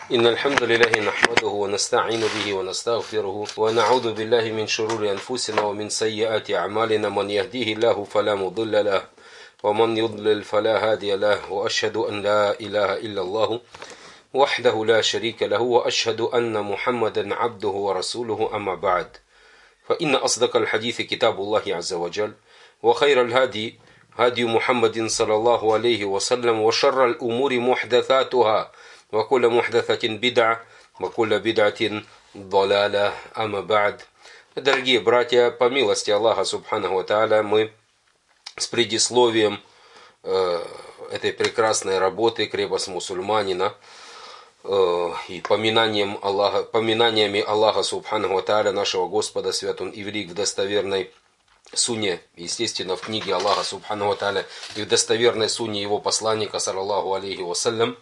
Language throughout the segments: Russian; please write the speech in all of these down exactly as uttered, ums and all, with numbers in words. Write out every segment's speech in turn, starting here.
إن الحمد لله نحمده ونستعين به ونستغفره ونعوذ بالله من شرور أنفسنا ومن سيئات أعمالنا من يهديه الله فلا مضل له ومن يضلل فلا هادي له وأشهد أن لا إله إلا الله وحده لا شريك له وأشهد أن محمدا عبده ورسوله أما بعد فإن أصدق الحديث كتاب الله عز وجل وخير الهادي هادي محمد صلى الله عليه وسلم وشر الأمور محدثاتها وكل محدثة بدعة وكل بدعة ضلالة أما بعد. Дорогие братья, по милости Аллаха Субханаху ва Тааля, мы с предисловием э, этой прекрасной работы «Крепость мусульманина» э, и поминанием Аллаха, поминаниями Аллаха Субханаху ва Тааля, нашего Господа, свят Он и велик, в достоверной сунне, естественно, в книге Аллаха Субханаху ва Тааля и в достоверной сунне Его посланника, саллаллаху алейхи вассалям,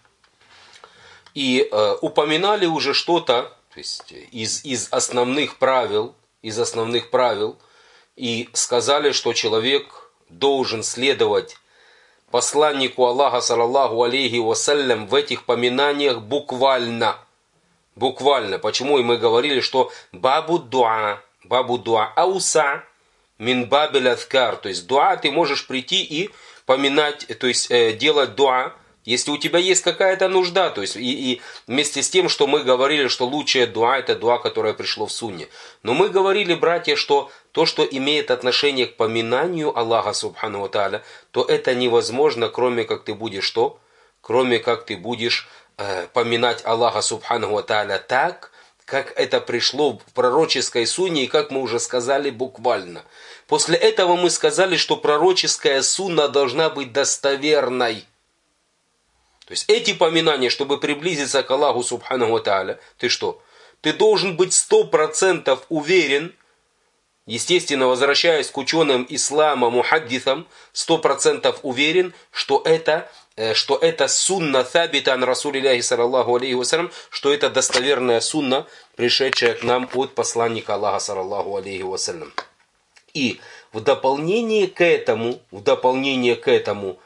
и э, упоминали уже что-то, то есть из, из основных правил, из основных правил, и сказали, что человек должен следовать посланнику Аллаха, саллаллаху алейхи вассалям, в этих поминаниях буквально. Буквально. Почему и мы говорили, что бабу дуа, бабу дуа ауса мин бабиль адкар, то есть дуа ты можешь прийти и поминать, то есть э, делать дуа, если у тебя есть какая-то нужда, то есть и, и вместе с тем, что мы говорили, что лучшая дуа это дуа, которое пришло в сунне. Но мы говорили, братья, что то, что имеет отношение к поминанию Аллаха Субхану ва Тааля, то это невозможно, кроме как ты будешь что? Кроме как ты будешь э, поминать Аллаха Субхану ва Тааля так, как это пришло в пророческой сунне, и как мы уже сказали буквально. После этого мы сказали, что пророческая сунна должна быть достоверной. То есть эти поминания, чтобы приблизиться к Аллаху Субхану ва Тааля, ты что? Ты должен быть сто процентов уверен, естественно, возвращаясь к ученым ислама, мухаддисам, сто процентов уверен, что это, что это сунна табита ан Расулилляхи саллаллаху алейхи вассалям, что это достоверная сунна, пришедшая к нам от посланника Аллаха саллаллаху алейхи вассалям. И в дополнение к этому, в дополнение к этому,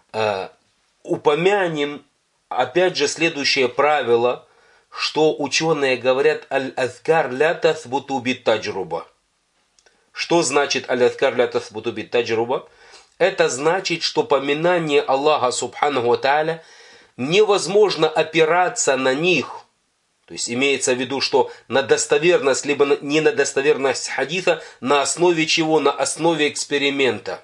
упомянем, опять же, следующее правило, что ученые говорят «Аль-Азкар ля тасбуту бит-таджруба». Что значит «Аль-Азкар ля тасбуту бит-таджруба»? Это значит, что поминание Аллаха Субханаху ва Тааля невозможно опираться на них. То есть имеется в виду, что на достоверность, либо не на достоверность хадиса, на основе чего? На основе эксперимента.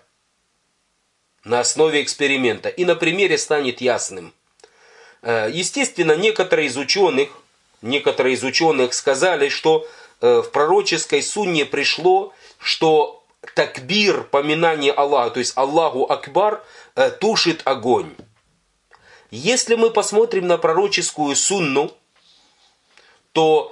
На основе эксперимента. И на примере станет ясным. Естественно, некоторые из ученых, некоторые из ученых сказали, что в пророческой сунне пришло, что такбир, поминание Аллаха, то есть Аллаху Акбар, тушит огонь. Если мы посмотрим на пророческую сунну, то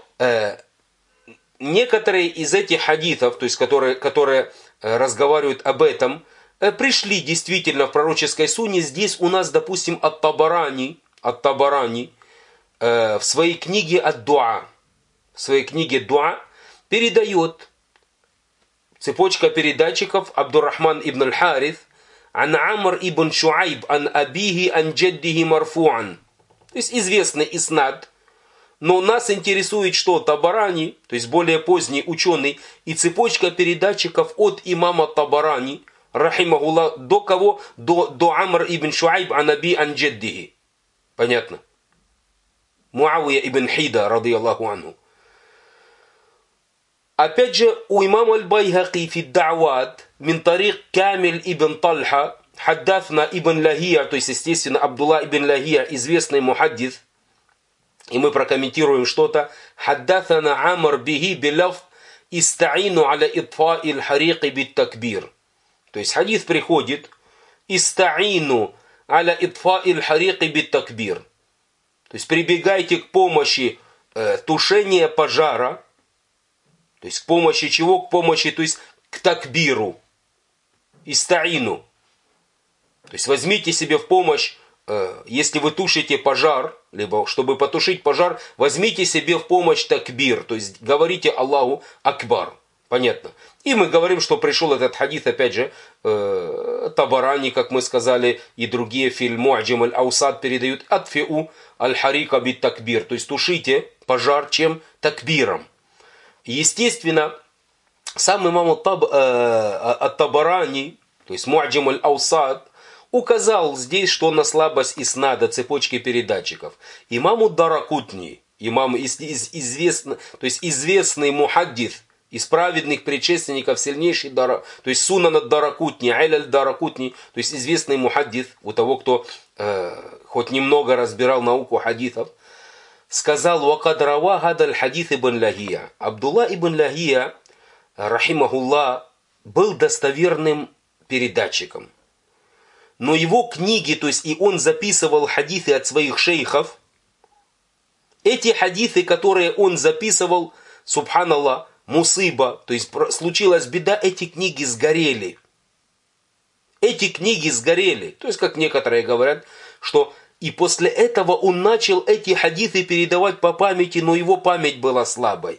некоторые из этих хадисов, то есть которые, которые разговаривают об этом, пришли действительно в пророческой сунне. Здесь у нас, допустим, Ат-Табарани, Ат-Табарани э, в своей книге Ад-Дуа, в своей книге Дуа передает цепочка передатчиков Абдуррахман ибн аль-Харис ан Амр ибн Шуайб ан Абихи ан Джаддихи марфуан. То есть известный иснад. Но нас интересует что? Табарани, то есть более поздний ученый, и цепочка передатчиков от имама Табарани, рахимахуллах, до кого? До, до Амр ибн Шуайб ан Аби ан Джаддихи. Понятно? Муавия ибн Хида, радийаллаху анху. Опять же, у имама аль-Байхаки фи да'ват мин тарик Камиль ибн Тальха, хаддафна ибн Лахия, то есть, естественно, Абдулла ибн Лахия, известный мухаддис, и мы прокомментируем что-то. Хаддафана Амр бихи биляф истаину аля итфа'i аль-харики бит-такбир. То есть хадис приходит «Истаину аля итфа'i аль-харики бит-такбир». То есть прибегайте к помощи э, тушения пожара. То есть к помощи чего? К помощи, то есть к такбиру. «Истаину». То есть возьмите себе в помощь, э, если вы тушите пожар, либо чтобы потушить пожар, возьмите себе в помощь такбир. То есть говорите Аллаху Акбар. Понятно. И мы говорим, что пришел этот хадис, опять же, э, Табарани, как мы сказали, и другие фильм Му'джам аль-Аусад передают «Атфиу аль-харика бит такбир», то есть тушите пожар чем? Такбиром. Естественно, сам имам ат-Табарани, то есть Му'джам аль-Аусад, указал здесь, что на слабость иснада, цепочки передатчиков. Имаму Даракутни, имам из, из, известный, то есть известный мухаддис, из праведных предшественников, сильнейший дара, то есть Сунан ад-Даракутни, Айль даракутни, то есть известный мухаддис, у того, кто э, хоть немного разбирал науку хадисов, сказал: «Вакад рава гадаль хадис ибн Лагия». Абдулла ибн Лагия, рахимахуллах, был достоверным передатчиком. Но его книги, то есть и он записывал хадисы от своих шейхов, эти хадисы, которые он записывал, субханаллах, мусыба, то есть случилась беда, эти книги сгорели. Эти книги сгорели. То есть, как некоторые говорят, что и после этого он начал эти хадисы передавать по памяти, но его память была слабой.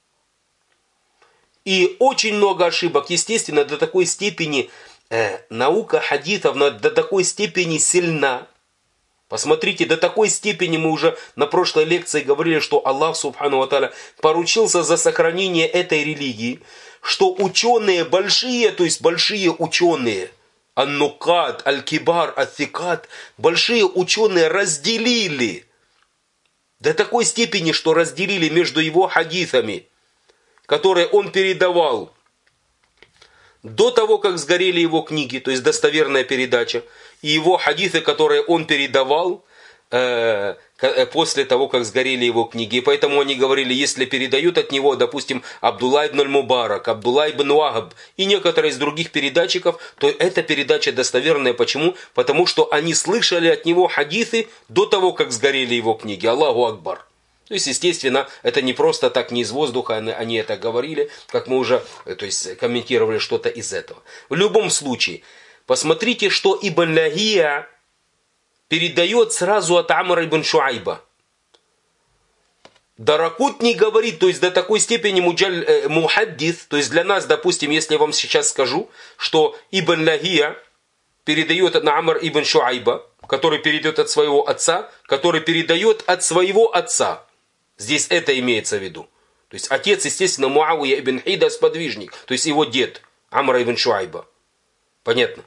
И очень много ошибок, естественно, до такой степени э, наука хадисов до такой степени сильна. Посмотрите, до такой степени мы уже на прошлой лекции говорили, что Аллах Субхану ва Тааля поручился за сохранение этой религии, что ученые большие, то есть большие ученые, ан-Нукат, аль-Кибар, ат-Тикат, большие ученые разделили до такой степени, что разделили между его хадисами, которые он передавал до того, как сгорели его книги, то есть достоверная передача, и его хадисы, которые он передавал э, после того, как сгорели его книги. И поэтому они говорили, если передают от него, допустим, Абдулла ибн аль-Мубарак, Абдулла ибн Вахаб и некоторые из других передатчиков, то эта передача достоверная. Почему? Потому что они слышали от него хадисы до того, как сгорели его книги. Аллаху Акбар. То есть, естественно, это не просто так, не из воздуха, они это говорили, как мы уже, то есть, комментировали что-то из этого. В любом случае, посмотрите, что Ибн Лагия передает сразу от Амра ибн Шуайба. Даракутни говорит, то есть до такой степени муджаль, э, мухаддис, то есть для нас, допустим, если я вам сейчас скажу, что Ибн Лагия передает от Амр ибн Шуайба, который передает от своего отца, который передает от своего отца. Здесь это имеется в виду. То есть отец, естественно, Муавия ибн Хида, сподвижник, то есть его дед Амр ибн Шуайба. Понятно?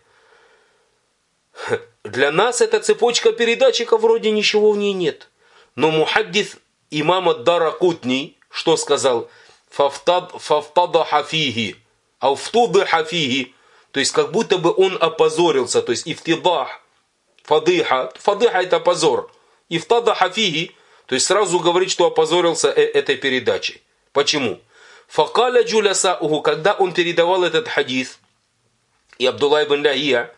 Для нас эта цепочка передатчиков вроде ничего в ней нет. Но мухаддис имама Даракутни, что сказал? Фафтадаха фиги, ауфтудыха фиги. То есть как будто бы он опозорился. То есть ифтидах, фадыха. Фадыха это позор. Ифтадаха фиги. То есть сразу говорит, что опозорился этой передачей. Почему? Факаля джулясауху, когда он передавал этот хадис, и Абдулла ибн Лагия,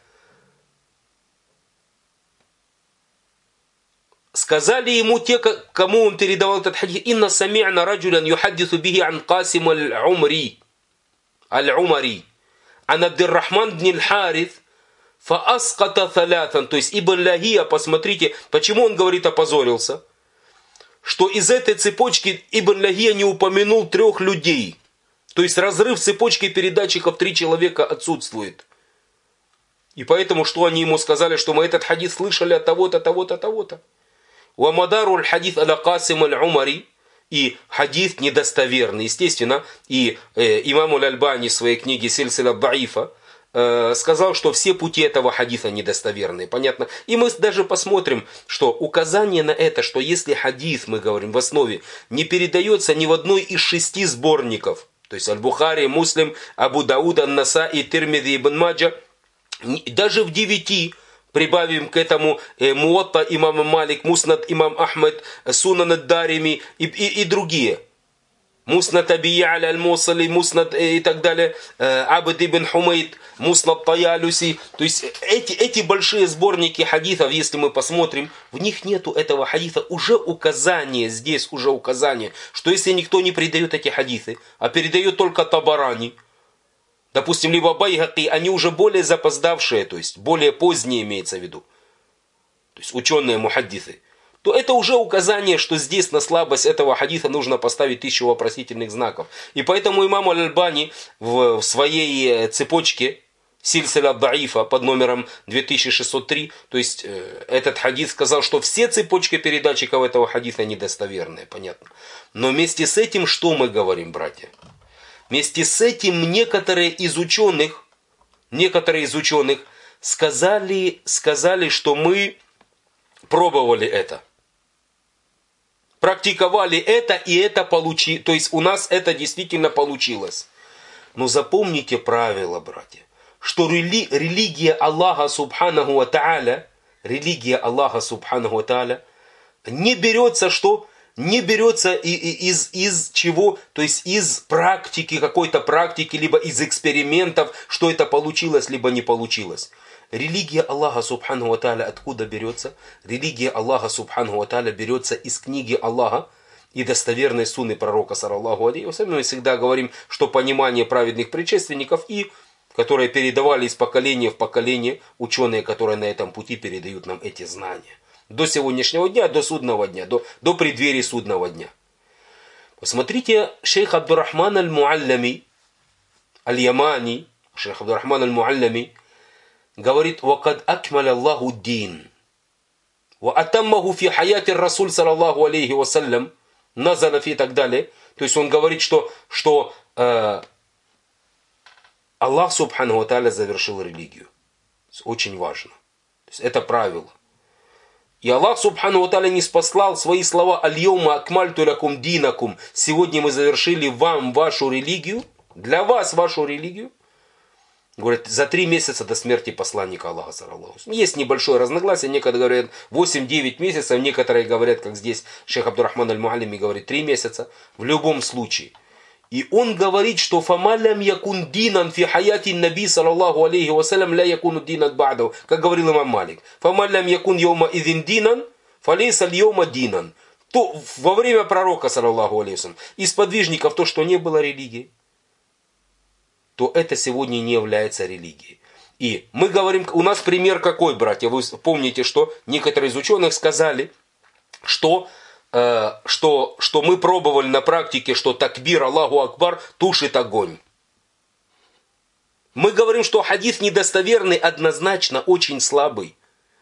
сказали ему те, кому он передавал этот хадис: «Инна сами'на раджулян юхаддису бихи ан Касим аль-Умри, аль-Умари, ан Абдиррахман бн аль-Харис, фааската талятан». То есть Ибн Лагия, посмотрите, почему он говорит опозорился. Что из этой цепочки Ибн Лагия не упомянул трех людей. То есть разрыв цепочки передатчиков, три человека отсутствует. И поэтому, что они ему сказали, что мы этот хадис слышали от того-то, того-то, того-то. Уамадару аль-хадис аля Касим аль-Умари. И хадис недостоверный. Естественно, и э, имам аль-Альбани в своей книге Сильсиля даифа сказал, что все пути этого хадиса недостоверные. Понятно? И мы даже посмотрим, что указание на это, что если хадис, мы говорим, в основе не передается ни в одной из шести сборников, то есть Аль-Бухари, Муслим, Абу Дауд, Ан-Насаи, Тирмизи, Ибн Маджа, даже в девяти, прибавим к этому э, Муатта имам Малик, Муснад имам Ахмед, Сунан ад-Дарими и, и, и другие. Муснад Аби Я'ля аль-Мусали, Муснад и так далее, Абд ибн Хумейд, Муснад Таялюси. То есть эти, эти большие сборники хадисов, если мы посмотрим, в них нету этого хадиса. Уже указание, здесь уже указание, что если никто не передает эти хадисы, а передает только Табарани, допустим, либо Байхаки, они уже более запоздавшие, то есть более поздние имеется в виду. То есть ученые мухаддисы. то это уже указание, что здесь на слабость этого хадиса нужно поставить тысячу вопросительных знаков. И поэтому имам Аль-Альбани в своей цепочке Сильсиля Даифа под номером две тысячи шестьсот три, то есть э, этот хадис сказал, что все цепочки передатчиков этого хадиса недостоверные, понятно. Но вместе с этим что мы говорим, братья? Вместе с этим некоторые из ученых, некоторые из ученых сказали, сказали, что мы пробовали это. Практиковали это, и это получилось. То есть у нас это действительно получилось. Но запомните правило, братья, что рели, религия Аллаха Субханаху ва Тааля, религия Аллаха Субханаху ва Тааля не берется, что? Не берется из, из чего? То есть из практики, какой-то практики, либо из экспериментов, что это получилось, либо не получилось. Религия Аллаха Субханаху ва Тааля откуда берется? Религия Аллаха Субханаху ва Тааля берется из книги Аллаха и достоверной сунны пророка, саллаллаху алейхи ва саллям. Мы всегда говорим, что понимание праведных предшественников, и которые передавали из поколения в поколение, ученые, которые на этом пути передают нам эти знания. До сегодняшнего дня, до судного дня, до, до преддверия судного дня. Посмотрите, шейх Абдуррахман аль-Муаллями, аль-Ямани, шейх Абдуррахман аль-Муаллями, говорит: «Вакад акмал Аллаху дин, ва атаммаху фи хаяти расуль, саллаллаху алейхи ва саллям, назаля фи» и так далее. То есть он говорит, что, что э, Аллах Субханаху ва Тааля завершил религию. Очень важно. То есть это правило. И Аллах Субханаху ва Тааля не спаслал свои слова: «Аль-йома акмальту лакум динакум». Сегодня мы завершили вам вашу религию, для вас вашу религию. Говорят, за три месяца до смерти посланника Аллаха, саллаллаху. Есть небольшое разногласие. Некоторые говорят восемь-девять месяцев, некоторые говорят, как здесь шейх Абдуррахман аль-Муаллими говорит, три месяца. В любом случае. И он говорит, что «Фамалям якун динан фи хаяти наби, саллаллаху алейхи вассалям, ля якуну динан ба'дау». Как говорил имам Малик. «Фамалям якун йома идин динан, фалейса льома динан». То во время пророка, саллаллаху алейхи вассалям, из подвижников то, что не было религии, то это сегодня не является религией. И мы говорим, у нас пример какой, братья? Вы помните, что некоторые из ученых сказали, что... Что, что мы пробовали на практике, что такбир Аллаху Акбар тушит огонь. Мы говорим, что хадис недостоверный, однозначно очень слабый.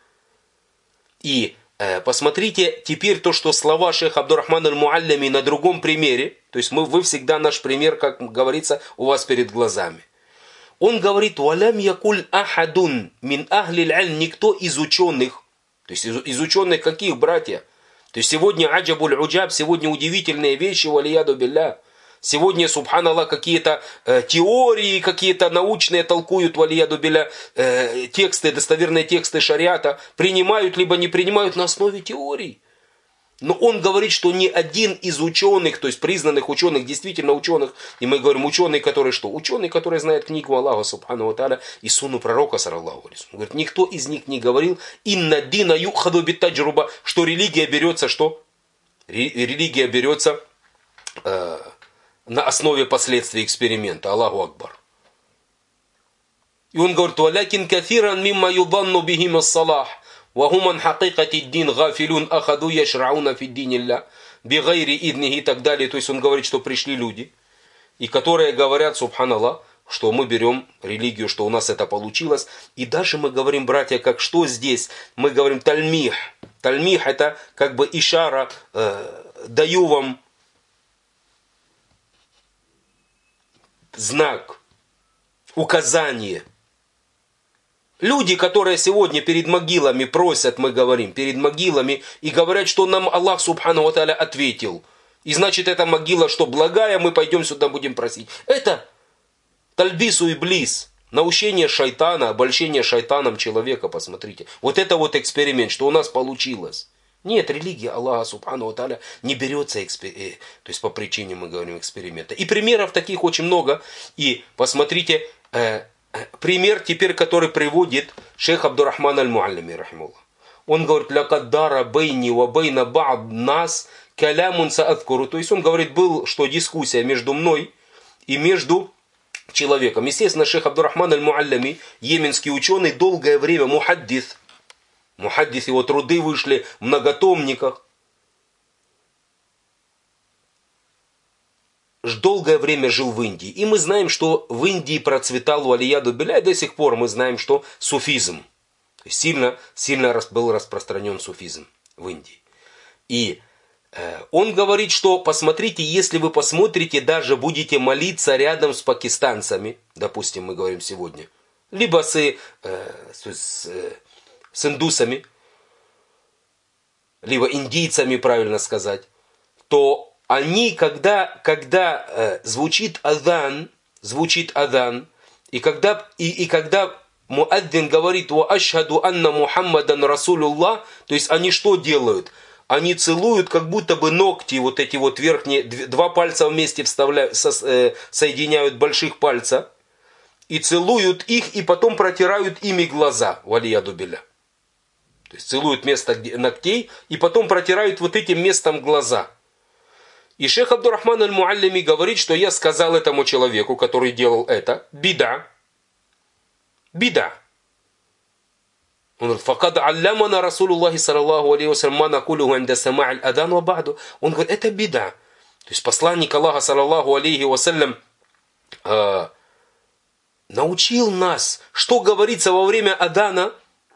И э, посмотрите теперь то, что слова шейха Абдуррахмана аль-Муаллями на другом примере, то есть мы, вы всегда наш пример, как говорится, у вас перед глазами. Он говорит: «Валям якуль ахадун мин ахлил аль», никто из ученых, то есть из, из ученых каких, братья? То есть сегодня аджабуль уджаб, сегодня удивительные вещи, валияду билля. Сегодня, субханаллах, какие-то э, теории, какие-то научные толкуют, валияду билля, э, тексты, достоверные тексты шариата, принимают, либо не принимают на основе теорий. Но он говорит, что ни один из ученых, то есть признанных ученых, действительно ученых, и мы говорим ученые, которые что? Ученые, которые знают книгу Аллаха Субхану ва Тааля и сунну пророка, саллаллаху алейхи. Говорит, никто из них не говорил: «Инна дина юхаду биттаджруба», что религия берется, что? Религия берется э, на основе последствий эксперимента. Аллаху Акбар. И он говорит: «Валякин кафиран мимма юданну бихим ас-салах». «Вахуман хакикати дин гафилюн ахаду яшрауна фи динилля бигайри иднихи» и так далее. То есть он говорит, что пришли люди, и которые говорят, субханаллах, что мы берем религию, что у нас это получилось. И даже мы говорим, братья, как что здесь? Мы говорим тальмих. Тальмих — это как бы ишара, э, даю вам знак, указание. Люди, которые сегодня перед могилами просят, мы говорим, перед могилами, и говорят, что нам Аллах Субхану ва Тааля ответил. И значит, эта могила, что благая, мы пойдем сюда будем просить. Это тальбису иблис, наущение шайтана, обольщение шайтаном человека, посмотрите. Вот это вот эксперимент, что у нас получилось. Нет, религия Аллаха Субхану ва Тааля не берется, экспер... то есть по причине, мы говорим, эксперимента. И примеров таких очень много. И посмотрите... Пример теперь, который приводит шейх Абдуррахман аль-Муаллими, рахимуллах. Он говорит: «Лякаддара бейни ва бейна ба'д нас калямун саадкуру». То есть он говорит, был, что дискуссия между мной и между человеком. Естественно, шейх Абдуррахман аль-Муаллими, йеменский ученый, долгое время мухаддис, Мухаддис, его труды вышли в многотомниках. Долгое время жил в Индии. И мы знаем, что в Индии процветал валияду билля, и до сих пор мы знаем, что суфизм. Сильно, сильно был распространен суфизм в Индии. И э, он говорит, что посмотрите, если вы посмотрите, даже будете молиться рядом с пакистанцами, допустим, мы говорим сегодня, либо с, э, с, э, с индусами, либо индийцами, правильно сказать, то они, когда, когда э, звучит адан, звучит адан, и когда, и, и когда муаддин говорит «Ва ашхаду анна Мухаммадан Расулуллах», то есть они что делают? Они целуют как будто бы ногти, вот эти вот верхние, два пальца вместе вставляют, со, э, соединяют больших пальца, и целуют их, и потом протирают ими глаза, валияду билля. То есть целуют место ногтей, и потом протирают вот этим местом глаза. И шейх Абдурахман аль-Муаллими говорит, что я сказал этому человеку, который делал это, бида, бида. Он говорит, «Факад аллямана Расулуллахи саллаллаху алейхи вассалям ма накулуху инда сама'аль адан ва ба'ду». Он говорит, это бида. То есть посланник Аллаха саллаллаху алейхи вассалям э, научил нас, что говорится во время адана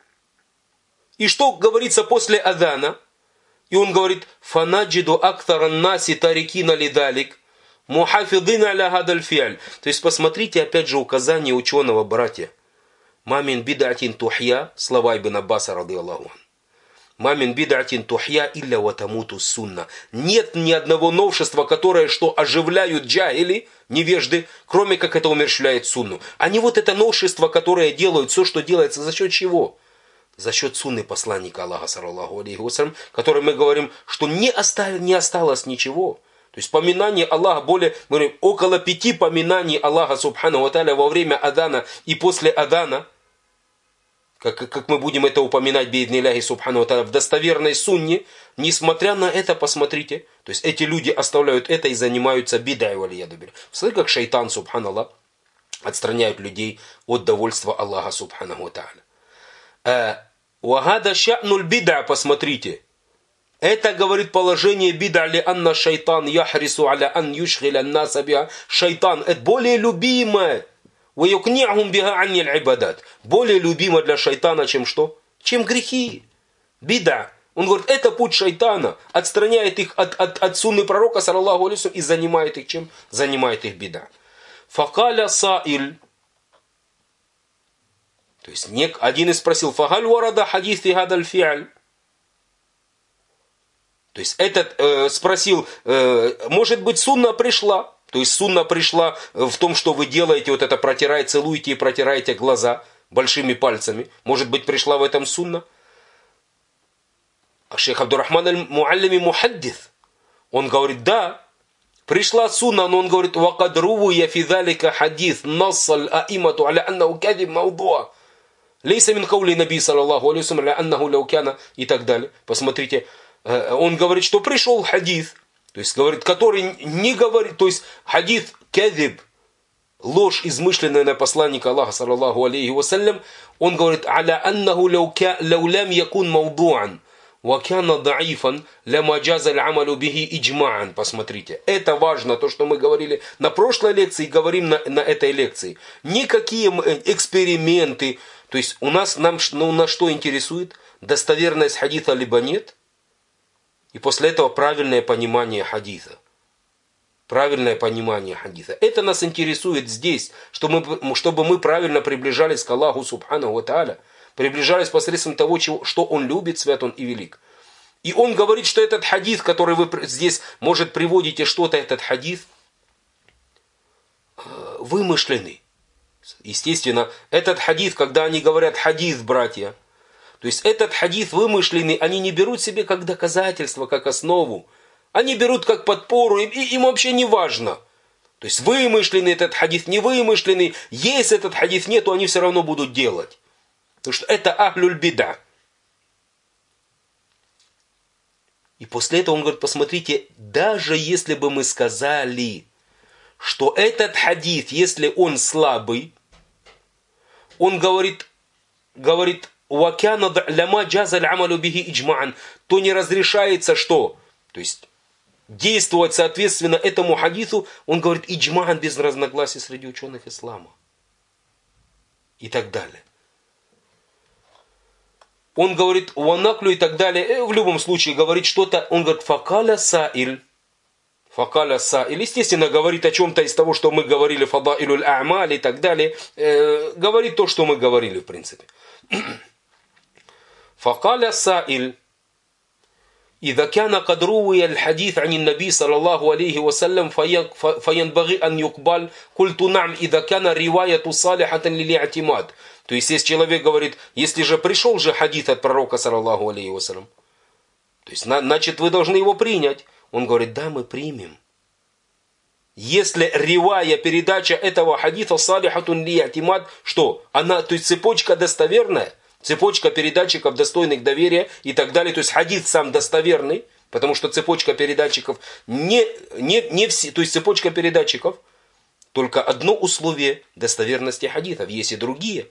и что говорится после адана. И он говорит, «Фанаджиду актаран наси тарикина лидалик, мухафидина аля хадаль фиаль». То есть посмотрите опять же указание ученого, братья. «Мамин бидатин тухья», слова Ибн Аббаса, рады Аллаху ан. «Мамин бидатин тухья илля ватамуту сунна». Нет ни одного новшества, которое что оживляют джахили, невежды, кроме как это умерщвляет сунну. А не вот это новшество, которое делают, все, что делается, за счет чего? За счет сунны посланника Аллаха, саллаллаху алейхи вассалям, который мы говорим, что не, оставил, не осталось ничего. То есть поминание Аллаха более, мы говорим, около пяти поминаний Аллаха субхану ва тааля во время адана и после адана, как, как мы будем это упоминать, бииднилляхи субхану ва тааля, в достоверной сунне, несмотря на это, посмотрите, то есть эти люди оставляют это и занимаются бидай валияду билля. Смотрите, как шайтан, субханаллах, отстраняет людей от довольства Аллаха субхану ва тааля. Вагада ша'нуль бида, посмотрите. Это говорит положение бида ли анна шайтан яхрису аля ан юшхиля наса биха. Шайтан это более любимое. Ваюкни'хум биха анниль ибадат. Более любимо для шайтана, чем что? Чем грехи. Бида. Он говорит, это путь шайтана. Отстраняет их от, от, от сунны пророка, саллаллаху алейхи и занимает их чем? Занимает их бида. Факаля саиль. То есть один из спросил, «Фагаль варада хадис и гадаль фиаль». То есть этот э, спросил, э, может быть, сунна пришла. То есть сунна пришла в том, что вы делаете, вот это протираете, целуете и протираете глаза большими пальцами. Может быть, пришла в этом сунна. А шейх Абдурахман аль-Муаллими мухаддис. Он говорит, да, пришла сунна, но он говорит, «Вакад руву я фи залика хадис, нассаль аимату аля аннаху кадиб маудуа». Лейса мин каули наби саллаллаху алейхи вассалям ля аннаху лаукяна и так далее. Посмотрите, он говорит, что пришел хадис, то есть говорит, который не говорит, то есть хадис кадиб, ложь измышленная на посланника Аллаха саллаллаху алейхи вассалям, он говорит, аля аннаху лаулям якун маудуан, вакяна даифан ляма джазаль амалю бихи иджмаан. Посмотрите, это важно, то, что мы говорили на прошлой лекции, говорим на, на этой лекции. Никакие эксперименты. То есть у нас, нам, ну, нас что интересует? Достоверность хадиса либо нет? И после этого правильное понимание хадиса. Правильное понимание хадиса. Это нас интересует здесь, чтобы мы, чтобы мы правильно приближались к Аллаху субхану ва тааля. Приближались посредством того, чего, что Он любит, свят Он и велик. И Он говорит, что этот хадис, который вы здесь, может, приводите что-то, этот хадис, вымышленный. Естественно, этот хадис, когда они говорят хадис, братья, то есть этот хадис вымышленный, они не берут себе как доказательство, как основу. Они берут как подпору, и им вообще не важно. То есть вымышленный этот хадис, не вымышленный, если этот хадис нет, то они все равно будут делать. Потому что это ахлюль бида. И после этого он говорит, посмотрите, даже если бы мы сказали, что этот хадис, если он слабый, он говорит, говорит, وَكَانَ لَمَا جَازَ الْعَمَلُ بِهِ إِجْمَعًا, то не разрешается что? То есть действовать соответственно этому хадису, он говорит, иджмаан, без разногласий среди ученых ислама. И так далее. Он говорит, ванаклю и так далее, в любом случае говорит что-то, он говорит, факаля саиль. Факаля саиль, естественно, говорит о чем-то из того, что мы говорили, фадаилюль а'маль и так далее, э, говорит то, что мы говорили, в принципе. Факаля саиль. إذا كان قد روي الحديث عن النبي صلى الله عليه وسلم فينبغي أن يقبل قلت نعم إذا كان رواية صالحة للاعتماد. То есть, если человек говорит, если же пришел же хадис от пророка, саллаллаху алейхи вассалям, то есть, значит, вы должны его принять. Он говорит, да, мы примем. Если ривая, передача этого хадиса салихатун ли'атимад, что? Она, то есть, цепочка достоверная, цепочка передатчиков, достойных доверия и так далее. То есть хадис сам достоверный, потому что цепочка передатчиков не, не, не все, то есть цепочка передатчиков, только одно условие достоверности хадисов, есть и другие.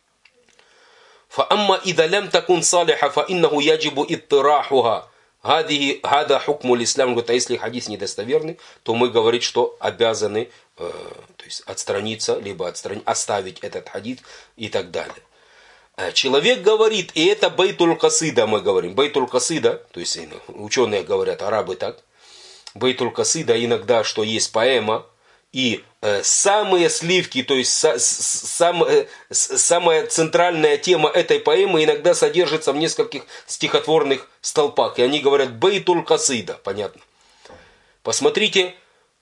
فَأَمَّا إِذَا لَمْ تَكُنْ صَالِحًا فَإِنَّهُ يَجِبُ إِطِّرَاحُهَا هذه هذا حكم الإسلام. Говорит, а если хадис недостоверный, то мы говорим, что обязаны э, то есть отстраниться, либо отстранить, оставить этот хадис и так далее. Человек говорит, и это бейтуль касида мы говорим. Бейтуль касида, то есть ученые говорят, арабы так. Бейтуль касида иногда, что есть поэма, и э, самые сливки, то есть са, сам, э, самая центральная тема этой поэмы иногда содержится в нескольких стихотворных столпах. И они говорят бейтуль касида, понятно. Посмотрите,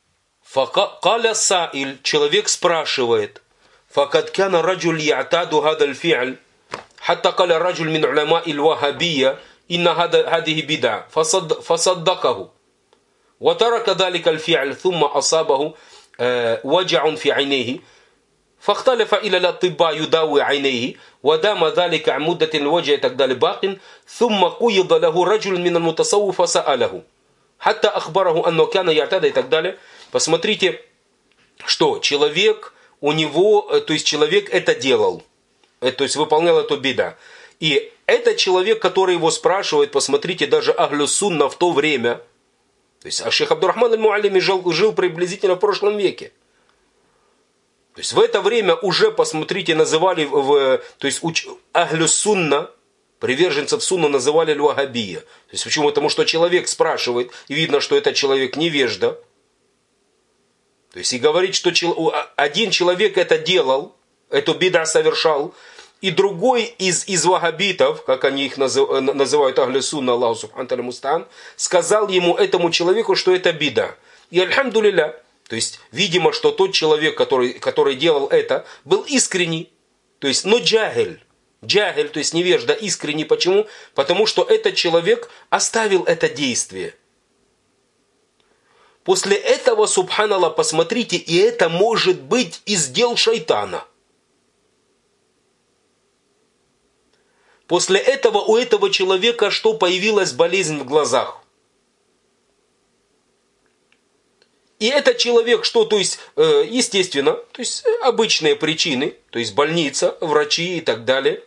факаля саиль, человек спрашивает, факад кана раджуль я'таду хадаль фи'аль, حتى قال رجل من علماء الوهابية إن هذه بدعة فصدقه وترك ذلك الفعل ثم أصابه وجع في عينيه فاختلف إلى الأطباء يداوي عينيه ودام ذلك عن مدة الوجع تقدال باق ثم قيض له رجل من المتصوف فسأله حتى أخبره أنه كان يعتاد и так далее. Посмотрите, что человек у него, то есть человек это делал. То есть выполнял эту бида. И этот человек, который его спрашивает, посмотрите, даже Ахлю Сунна в то время, то есть Шейх Абдуррахман аль-Муаллими жил, жил приблизительно в прошлом веке. То есть в это время уже, посмотрите, называли, в, то есть уч, Ахлю Сунна, приверженцев Сунна называли аль-Вахабия. То есть почему? Потому что человек спрашивает, и видно, что этот человек невежда. То есть и говорит, что один человек это делал, эту бида совершал, и другой из, из вахабитов, как они их называют, Ахлю Сунна, Аллаху субхану ва тааля мустаан, сказал ему, этому человеку, что это бида. И альхамдулилля, то есть, видимо, что тот человек, который, который делал это, был искренний, то есть, но джахиль, джахиль, то есть невежда, искренний. Почему? Потому что этот человек оставил это действие. После этого, субханаллах, посмотрите, и это может быть из дел шайтана. После этого у этого человека что? Появилась болезнь в глазах. И этот человек что? То есть, естественно, то есть обычные причины, то есть больница, врачи и так далее.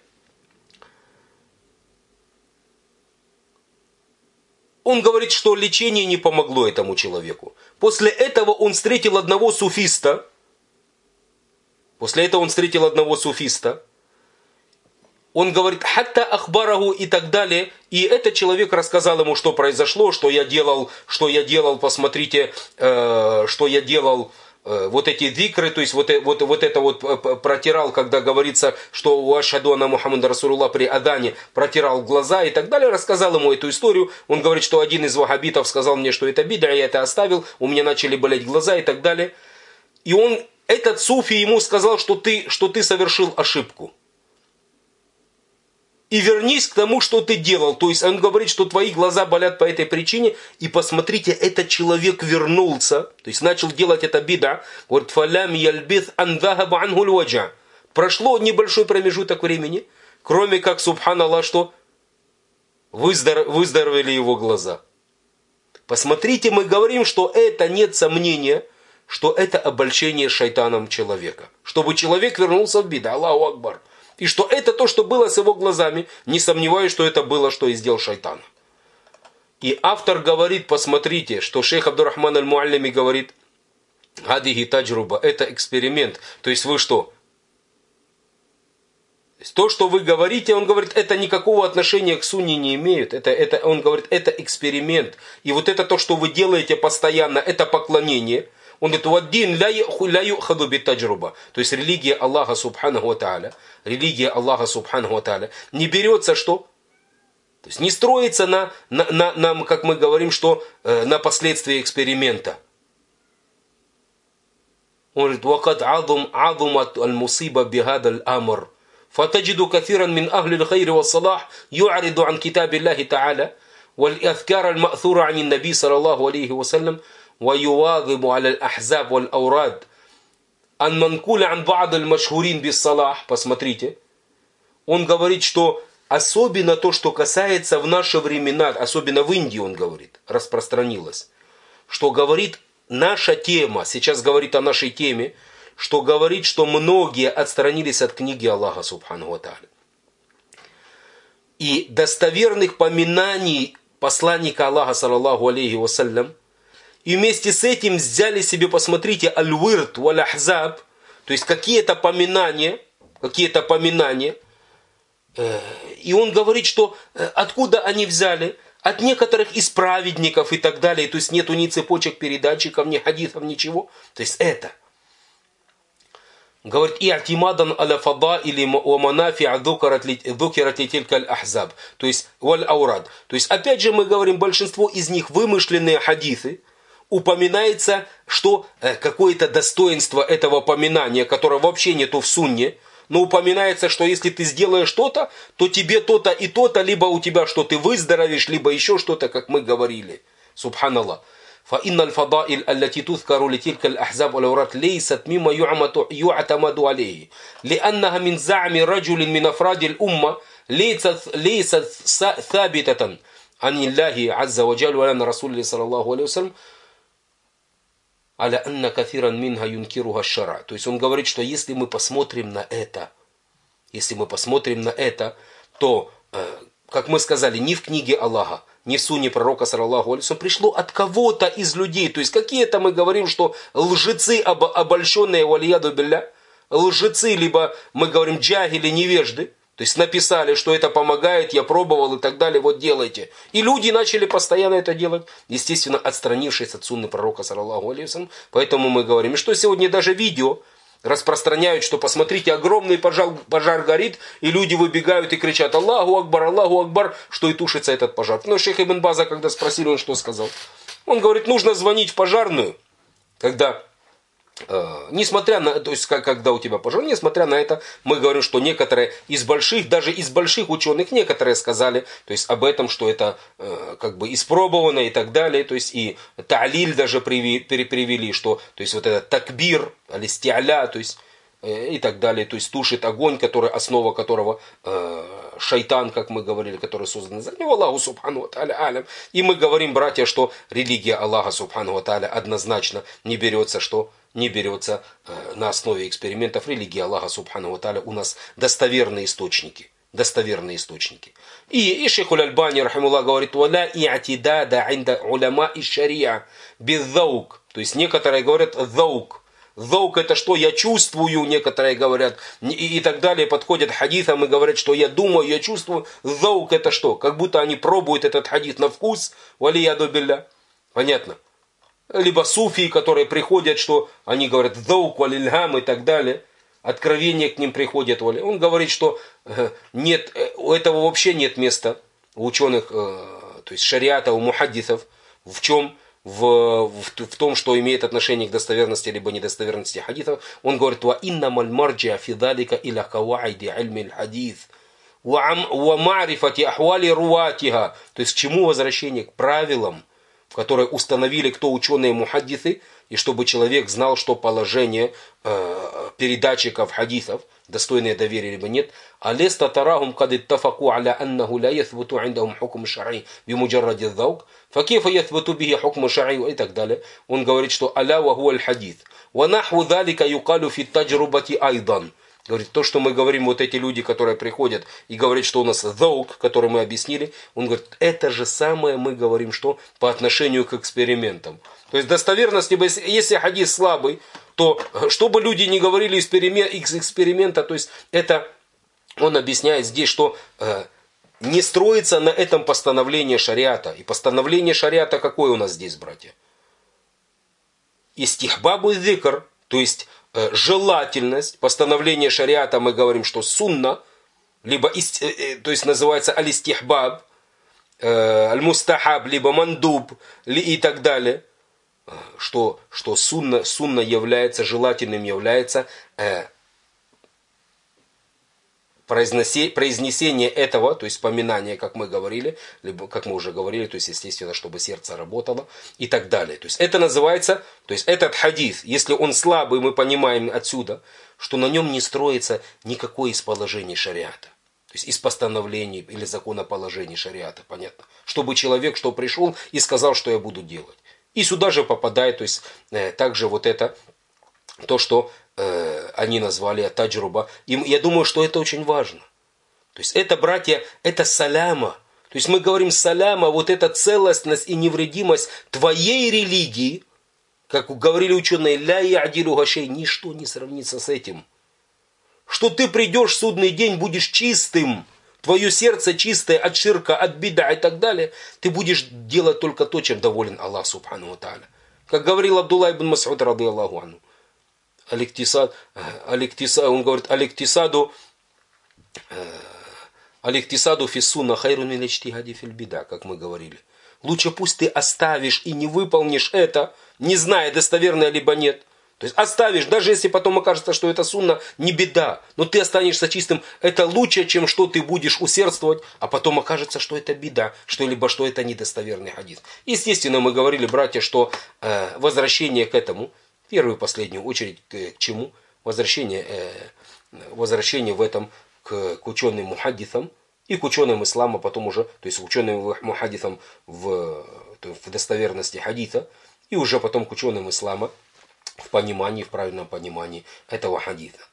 Он говорит, что лечение не помогло этому человеку. После этого он встретил одного суфиста. После этого он встретил одного суфиста. Он говорит, хатта ахбараху и так далее. И этот человек рассказал ему, что произошло, что я делал, что я делал, посмотрите, э, что я делал, э, вот эти дикры, то есть вот, вот, вот это вот протирал, когда говорится, что у ашхаду анна Мухаммада Расулуллах при адане протирал глаза и так далее. Рассказал ему эту историю. Он говорит, что один из вахабитов сказал мне, что это бид'а, я это оставил, у меня начали болеть глаза и так далее. И он, этот суфи ему сказал, что ты, что ты совершил ошибку. И вернись к тому, что ты делал. То есть он говорит, что твои глаза болят по этой причине. И посмотрите, этот человек вернулся. То есть начал делать это бида. Говорит, фалям яльбит ан захаба ангуль ваджа. Прошло небольшой промежуток времени. Кроме как, субханаллах, что выздоров... выздоровели его глаза. Посмотрите, мы говорим, что это нет сомнения, что это обольщение шайтаном человека. Чтобы человек вернулся в бида. Аллаху Акбар. И что это то, что было с его глазами, не сомневаюсь, что это было, что и сделал шайтан. И автор говорит, посмотрите, что шейх Абдуррахман аль-Муаллими говорит, «Гадихи таджруба» – это эксперимент. То есть вы что? То, что вы говорите, он говорит, это никакого отношения к сунне не имеет. Это, это, он говорит, это эксперимент. И вот это то, что вы делаете постоянно, это поклонение. Он говорит, «Ваддин ля юхаду бит таджруба». То есть религия Аллаха Субханаху ва Тааля, религия Аллаха Субханаху ва Тааля не берется что? То есть не строится на, на, на, на как мы говорим, что э, на последствия эксперимента. Он говорит, «Вакад азум азумат аль-мусиба бихада аль-амр». فتجد كثيرا من أهل الخير والصلاح يعرض عن كتاب الله تعالى والأذكار المأثورة عن النبي صلى الله عليه وسلم ويواظب على الأحزاب والأوراد المنقولة عن بعض المشهورين بالصلاح. Посмотрите, он говорит, что особенно то, что касается в наши времена, особенно в Индии, он говорит, распространилось, что говорит наша тема, сейчас говорит о нашей теме, что говорит, что многие отстранились от книги Аллаха Субханаху ва Тааля. И достоверных поминаний посланника Аллаха, саллаллаху алейхи вассалям, и вместе с этим взяли себе, посмотрите, аль-вирд валь-ахзаб, то есть какие-то поминания, какие-то поминания, и он говорит, что откуда они взяли? От некоторых из праведников и так далее, то есть нету ни цепочек передатчиков, ни хадисов, ничего, то есть это. Говорит, и атимадан аля фада или манафиа дукарат литилька аль-ахзаб, то есть валь-аурад. То есть опять же мы говорим, большинство из них вымышленные хадисы, упоминается, что какое-то достоинство этого поминания, которое вообще нету в сунне, но упоминается, что если ты сделаешь что-то, то тебе то-то и то-то, либо у тебя что ты выздоровеешь, либо еще что-то, как мы говорили. Субханаллах. فإن الفضائل التي تذكر لتلك الأحزاب والأوراد ليست مما يعتمد عليه لأنها من زعم رجل من أفراد الأمة ليست ليست ثابتة عن الله عز وجل ولا عن رسول الله صلى الله عليه وسلم على أن كثيرا منها ينكرها الشرع. То есть он говорит, что если мы посмотрим на это, если мы посмотрим на это, то, как мы сказали, ни в книге Аллаха, ни в сунне пророка, саллаллаху алейхи ва саллям, пришло от кого-то из людей. То есть какие-то мы говорим, что лжецы, обольщенные, валияду билля, лжецы, либо мы говорим джахили, невежды. То есть написали, что это помогает, я пробовал и так далее, вот делайте. И люди начали постоянно это делать, естественно, отстранившись от сунны пророка, саллаллаху алейхи ва саллям. Поэтому мы говорим, и что сегодня даже видео распространяют, что посмотрите, огромный пожар, пожар горит, и люди выбегают и кричат «Аллаху Акбар, Аллаху Акбар», что и тушится этот пожар. Но шейх Ибн База, когда спросили, он что сказал? Он говорит, нужно звонить в пожарную, когда, э, несмотря на, то есть как, когда у тебя пожар, несмотря на это, мы говорим, что некоторые из больших, даже из больших ученых, некоторые сказали, то есть об этом, что это э, как бы испробовано и так далее, то есть и та'лиль даже перепривели, что, то есть вот этот такбир, алисти'ля, то есть э, и так далее, то есть тушит огонь, который, основа которого э, шайтан, как мы говорили, который создан за него, Аллаху Субхану ва Тааля алям. И мы говорим, братья, что религия Аллаха Субхану ва Тааля однозначно не берется, что не берется э, на основе экспериментов. Религия Аллаха Субхану ва Тааля у нас достоверные источники. Достоверные источники. И, и шейх Аль-Альбани, рахимуллах, говорит, «Валя и'тидада инда уляма и шария бидзаук». То есть некоторые говорят «заук». Заук это что? Я чувствую, некоторые говорят. И, и так далее, подходят к хадисам и говорят, что я думаю, я чувствую. Заук это что? Как будто они пробуют этот хадис на вкус. Валияду билля. Понятно? Либо суфии, которые приходят, что они говорят «заук валильхам» и так далее. Откровение к ним приходит. Он говорит, что нет, у этого вообще нет места у ученых, то есть шариата, у мухаддисов. В чем? В, в, в том, что имеет отношение к достоверности либо недостоверности хадисов. Он говорит, ва иннамаль марджиа фи далика иля каваиди ильми аль-хадис ва ма'рифати ахвали руатиха. То есть к чему возвращение? К правилам, которые установили кто ученые мухаддисы, и чтобы человек знал, что положение э, передатчиков хадисов, достойные доверия либо нет. Алеста тарахум кад иттафаку аля аннаху ла яthбуту индахум хукм шар'и бимуджарради заук, факейфа яthбуту бихи хукм шар'и и так далее. Он говорит, что аля ва хуа аль-хадис. Ва нахву залика юкалю фи таджрубати айдан. Говорит, то, что мы говорим, вот эти люди, которые приходят и говорят, что у нас заук, который мы объяснили, он говорит, это же самое мы говорим, что по отношению к экспериментам. То есть достоверность, либо если, если хадис слабый, то чтобы люди не говорили из эксперимента, то есть это он объясняет здесь, что э, не строится на этом постановление шариата. И постановление шариата какое у нас здесь, братья? Истихбабу зикр, то есть э, желательность, постановление шариата, мы говорим, что сунна, либо, ист, э, то есть называется аль-истихбаб, э, аль-мустахаб, либо мандуб, ли, и так далее, что, что сунна, сунна является, желательным является э, произнесение этого, то есть поминание, как мы говорили, либо как мы уже говорили, то есть естественно, чтобы сердце работало и так далее. То есть это называется, то есть этот хадис, если он слабый, мы понимаем отсюда, что на нем не строится никакое из положений шариата. То есть из постановлений или законоположений шариата, понятно. Чтобы человек, что пришел и сказал, что я буду делать. И сюда же попадает, то есть э, также вот это, то, что э, они назвали таджруба. И я думаю, что это очень важно. То есть это, братья, это саляма. То есть мы говорим саляма, вот эта целостность и невредимость твоей религии, как говорили ученые, ля я'дилу гашей, ничто не сравнится с этим. Что ты придешь в судный день, будешь чистым, твое сердце чистое от ширка, от бида и так далее, ты будешь делать только то, чем доволен Аллах субхану ва тааля. Как говорил Абдулла ибн Мас'уд ради Аллаху анху. Аликтисад, аликтисад, он говорит, аликтисаду, аликтисаду фиссуна хайрун мин ичтигади фил бида, как мы говорили. Лучше пусть ты оставишь и не выполнишь это, не зная, достоверно либо нет. То есть оставишь, даже если потом окажется, что это сунна, не беда, но ты останешься чистым, это лучше, чем что ты будешь усердствовать, а потом окажется, что это беда, что либо что это недостоверный хадис. Естественно, мы говорили, братья, что э, возвращение к этому, в первую и последнюю очередь, к, к чему? Возвращение, э, возвращение в этом к, к ученым мухаддисам и к ученым ислама, потом уже, то есть к ученым мухаддисам в, в достоверности хадиса, и уже потом к ученым ислама, в понимании, в правильном понимании этого хадиса.